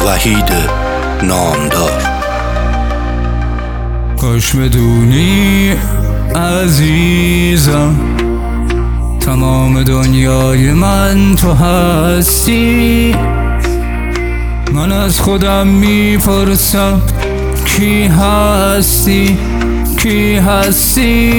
وحید نامدار. کاش بدونی عزیزم تمام دنیای من تو هستی. من از خودم میپرسم کی هستی، کی هستی؟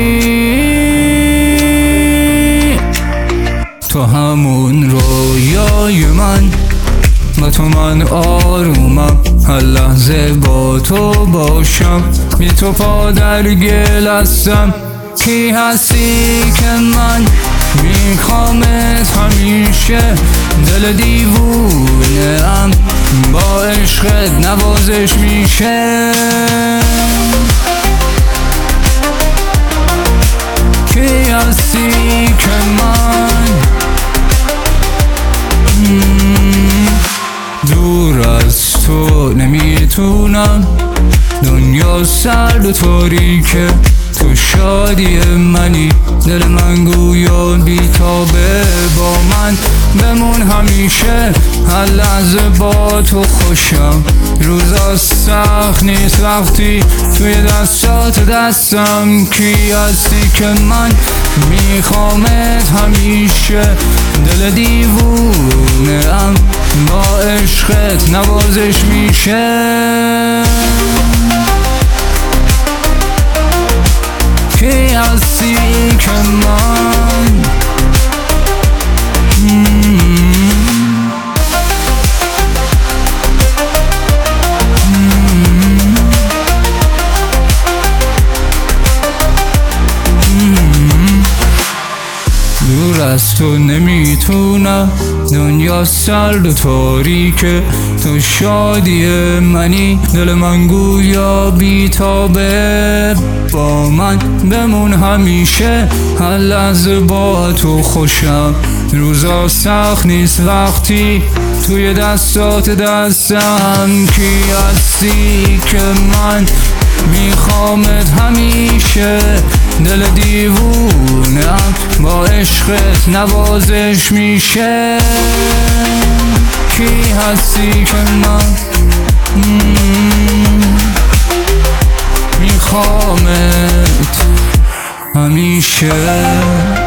تو همون رویای من، با تو من آرومم، هر لحظه با تو باشم، بی تو پا در گل هستم. کی هستی که من میخوامت همیشه، دل دیوونه ام با عشقت نوازش میشه. کی هستی که من دور از تو نمیتونم، دنیا سرد و تاریکه، تو شادی منی، دل من گویا بیتابه. با من بمون همیشه، هر لحظه با تو خوشم. روزا سخت نیست وقتی توی دستم. کی هستی که من میخوامت همیشه، دل دیوونه ام با عشقت نوازش میشه. کی هستی که من دور از تو نمیتونم، دنیا سرد و تاریکه، تو شادی منی، دل من گویا بیتابه. با من بمون همیشه، هر لحظه با تو خوشم. روزا سخت نیست وقتی توی دستم. کی هستی که من میخوامت همیشه، دل دیوونم با عشقت نوازش میشه. کی هستی که من میخوامت همیشه.